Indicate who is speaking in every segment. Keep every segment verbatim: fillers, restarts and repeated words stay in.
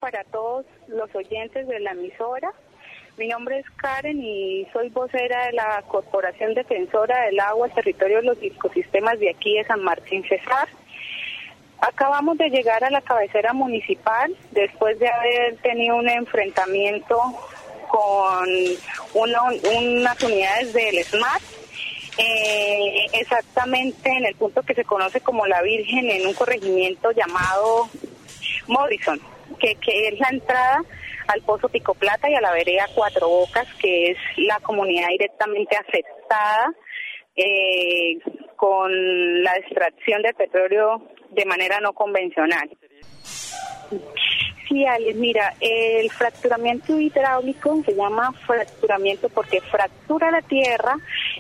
Speaker 1: para todos los oyentes de la emisora. Mi nombre es Karen y soy vocera de la Corporación Defensora del Agua, Territorio de los Ecosistemas de aquí de San Martín Cesar. Acabamos de llegar a la cabecera municipal después de haber tenido un enfrentamiento con una, unas unidades del SMAT. Eh, exactamente en el punto que se conoce como La Virgen, en un corregimiento llamado Morrison, que, que es la entrada al Pozo Pico Plata y a la vereda Cuatro Bocas, que es la comunidad directamente afectada eh, con la extracción de petróleo de manera no convencional. Sí, Alex, mira, el fracturamiento hidráulico se llama fracturamiento porque fractura la tierra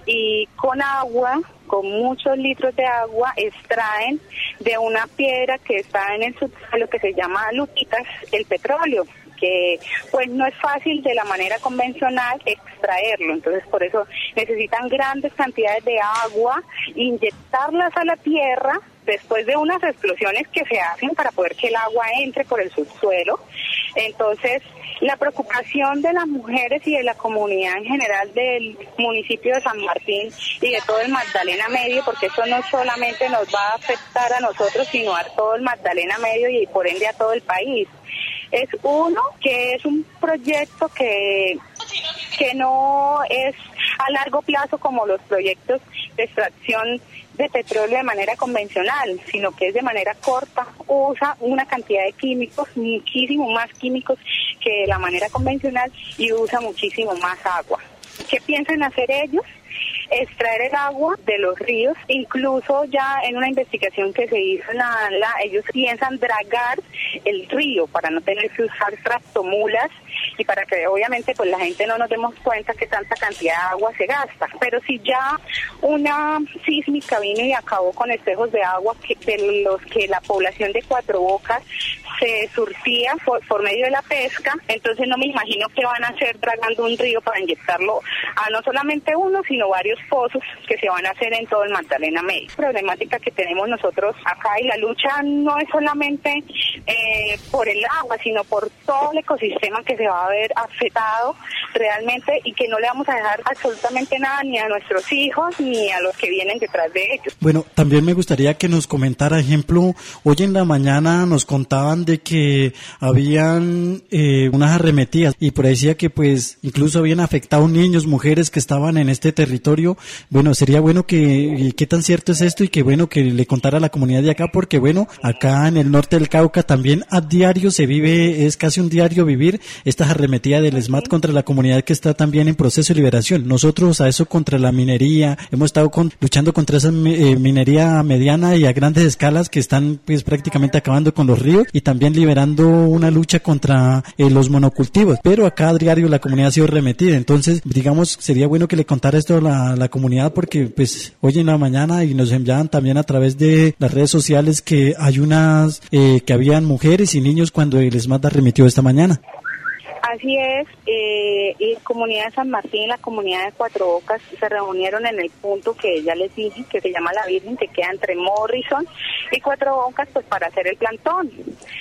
Speaker 1: y con agua, con muchos litros de agua, extraen de una piedra que está en el subsuelo que se llama lutitas el petróleo, que pues no es fácil de la manera convencional extraerlo, entonces por eso necesitan grandes cantidades de agua, inyectarlas a la tierra después de unas explosiones que se hacen para poder que el agua entre por el subsuelo. Entonces, la preocupación de las mujeres y de la comunidad en general del municipio de San Martín y de todo el Magdalena Medio, porque eso no solamente nos va a afectar a nosotros, sino a todo el Magdalena Medio y por ende a todo el país. Es uno, que es un proyecto que, que no es a largo plazo como los proyectos de extracción de petróleo de manera convencional, sino que es de manera corta, usa una cantidad de químicos, muchísimo más químicos que la manera convencional y usa muchísimo más agua. ¿Qué piensan hacer ellos? Extraer el agua de los ríos, incluso ya en una investigación que se hizo, la, la, ellos piensan dragar el río para no tener que usar tractomulas y para que obviamente pues la gente no nos demos cuenta que tanta cantidad de agua se gasta. Pero si ya una sísmica vino y acabó con espejos de agua que, de los que la población de Cuatro Bocas se surtía por, por medio de la pesca, entonces no me imagino que van a hacer dragando un río para inyectarlo a no solamente uno, sino varios pozos que se van a hacer en todo el Magdalena Medio. La problemática que tenemos nosotros acá y la lucha no es solamente eh, por el agua, sino por todo el ecosistema que se va a ver afectado realmente y que no le vamos a dejar absolutamente nada ni a nuestros hijos ni a los que vienen detrás de ellos.
Speaker 2: Bueno, también me gustaría que nos comentara, ejemplo, hoy en la mañana nos contaban de que habían eh, unas arremetidas y por ahí decía que pues incluso habían afectado niños, mujeres que estaban en este territorio. Bueno, sería bueno que, qué tan cierto es esto y que bueno que le contara a la comunidad de acá, porque bueno, acá en el norte del Cauca también a diario se vive, es casi un diario vivir estas arremetidas del SMAT contra la comunidad que está también en proceso de liberación. Nosotros a eso contra la minería, hemos estado con, luchando contra esa eh, minería mediana y a grandes escalas que están pues prácticamente acabando con los ríos y también liberando una lucha contra eh, los monocultivos, pero acá a diario la comunidad ha sido remetida. Entonces digamos sería bueno que le contara esto a la, la comunidad, porque pues hoy en la mañana y nos enviaban también a través de las redes sociales que hay unas eh, que habían mujeres y niños cuando el SMAT arremetió esta mañana.
Speaker 1: Así es, eh, y la comunidad de San Martín y la comunidad de Cuatro Bocas se reunieron en el punto que ya les dije, que se llama La Virgen, que queda entre Morrison y Cuatro Bocas, pues para hacer el plantón.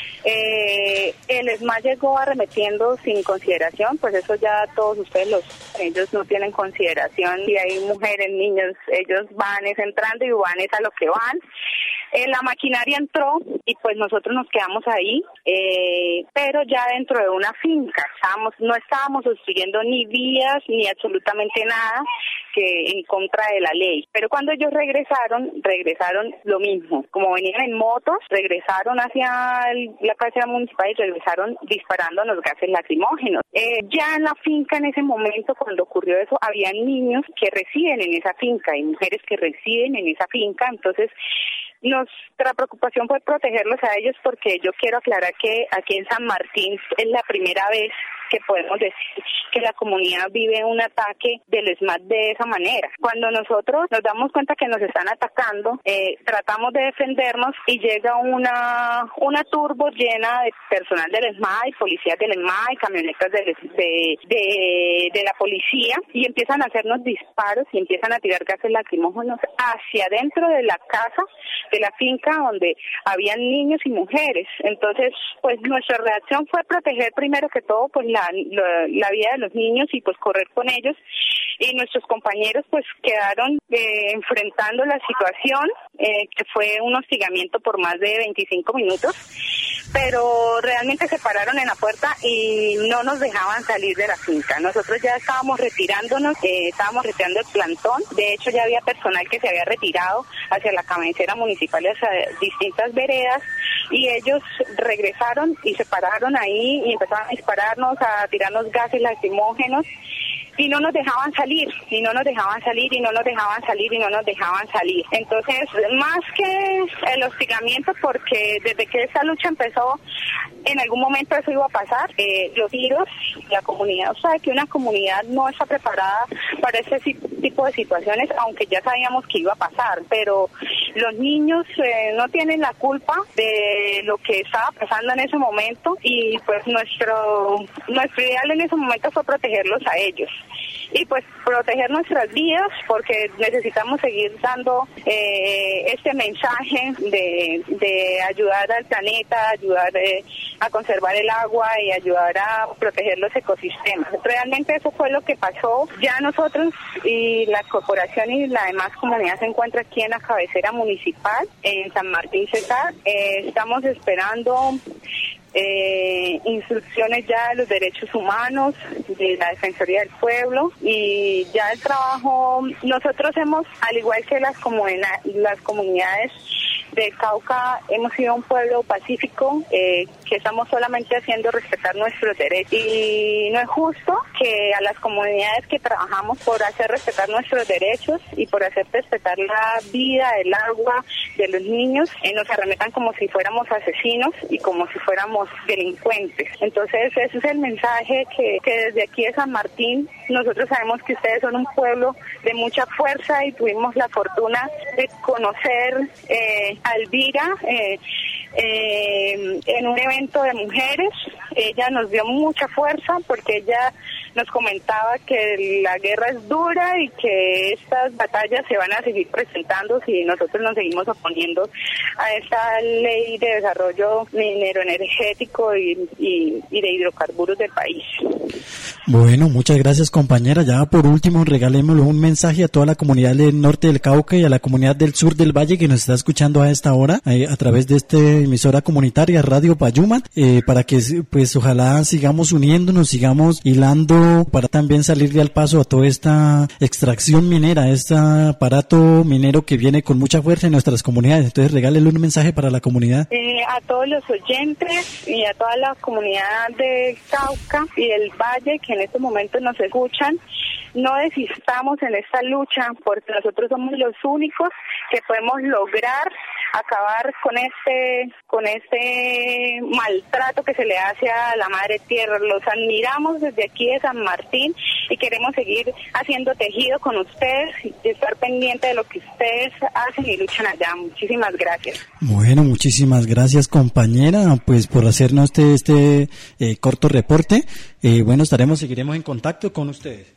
Speaker 1: Eh, el SMAT llegó arremetiendo sin consideración, pues eso ya todos ustedes, los ellos no tienen consideración, si hay mujeres, niños, ellos van es entrando y van es a lo que van. Eh, la maquinaria entró y pues nosotros nos quedamos ahí, eh, pero ya dentro de una finca. Estábamos, no estábamos obstruyendo ni vías ni absolutamente nada que en contra de la ley. Pero cuando ellos regresaron, regresaron lo mismo. Como venían en motos, regresaron hacia el, la cabecera municipal y regresaron disparándonos gases lacrimógenos. Eh, ya en la finca en ese momento, cuando ocurrió eso, había niños que residen en esa finca y mujeres que residen en esa finca. Entonces, nuestra preocupación fue protegerlos a ellos, porque yo quiero aclarar que aquí en San Martín es la primera vez que podemos decir que la comunidad vive un ataque del ESMAD de esa manera. Cuando nosotros nos damos cuenta que nos están atacando, eh, tratamos de defendernos y llega una una turbo llena de personal del ESMAD, policías del ESMAD, camionetas de, de, de, de la policía, y empiezan a hacernos disparos y empiezan a tirar gases lacrimógenos hacia adentro de la casa, de la finca donde habían niños y mujeres. Entonces, pues nuestra reacción fue proteger primero que todo pues la, la, la vida de los niños y pues correr con ellos, y nuestros compañeros pues quedaron eh, enfrentando la situación, eh, que fue un hostigamiento por más de veinticinco minutos, pero realmente se pararon en la puerta y no nos dejaban salir de la finca. Nosotros ya estábamos retirándonos, eh, estábamos retirando el plantón. De hecho, ya había personal que se había retirado hacia la cabecera municipal y hacia distintas veredas, y ellos regresaron y se pararon ahí y empezaron a dispararnos, a tirarnos gases lacrimógenos, y no nos dejaban salir, y no nos dejaban salir, y no nos dejaban salir, y no nos dejaban salir. Entonces, más que el hostigamiento, porque desde que esta lucha empezó, en algún momento eso iba a pasar, eh, los tiros, la comunidad, o sea, que una comunidad no está preparada para este tipo de situaciones, aunque ya sabíamos que iba a pasar, pero los niños eh, no tienen la culpa de lo que estaba pasando en ese momento, y pues nuestro, nuestro ideal en ese momento fue protegerlos a ellos. Y pues proteger nuestras vidas, porque necesitamos seguir dando eh, este mensaje de, de ayudar al planeta, ayudar eh, a conservar el agua y ayudar a proteger los ecosistemas. Realmente eso fue lo que pasó. Ya nosotros y la corporación y la demás comunidad se encuentra aquí en la cabecera municipal, en San Martín Cesar. Eh, estamos esperando Eh, instrucciones ya de los derechos humanos, de la Defensoría del Pueblo, y ya el trabajo, nosotros hemos, al igual que las, comuna- las comunidades de Cauca, hemos sido un pueblo pacífico, eh, que estamos solamente haciendo respetar nuestros derechos, y no es justo que a las comunidades que trabajamos por hacer respetar nuestros derechos y por hacer respetar la vida, el agua de los niños, eh, nos arremetan como si fuéramos asesinos y como si fuéramos delincuentes. Entonces ese es el mensaje que, que desde aquí de San Martín, nosotros sabemos que ustedes son un pueblo de mucha fuerza, y tuvimos la fortuna de conocer eh, a Elvira eh, eh, en un evento de mujeres. Ella nos dio mucha fuerza, porque ella nos comentaba que la guerra es dura y que estas batallas se van a seguir presentando si nosotros nos seguimos oponiendo a esta ley de desarrollo minero energético y, y, y de hidrocarburos del país.
Speaker 2: Bueno, muchas gracias, compañera. Ya por último, regalémosle un mensaje a toda la comunidad del norte del Cauca y a la comunidad del sur del Valle que nos está escuchando a esta hora eh, a través de esta emisora comunitaria Radio Payuman, eh, para que pues ojalá sigamos uniéndonos, sigamos hilando para también salirle al paso a toda esta extracción minera, este aparato minero que viene con mucha fuerza en nuestras comunidades. Entonces regálele un mensaje para la comunidad.
Speaker 1: Eh, a todos los oyentes y a toda la comunidad de Cauca y del Valle que en este momento nos escuchan, no desistamos en esta lucha, porque nosotros somos los únicos que podemos lograr acabar con este con este maltrato que se le hace a la madre tierra. Los admiramos desde aquí de San Martín y queremos seguir haciendo tejido con ustedes y estar pendiente de lo que ustedes hacen y luchan allá. Muchísimas gracias.
Speaker 2: Bueno, muchísimas gracias, compañera, pues por hacernos este este eh, corto reporte. Eh, bueno, estaremos, seguiremos en contacto con ustedes.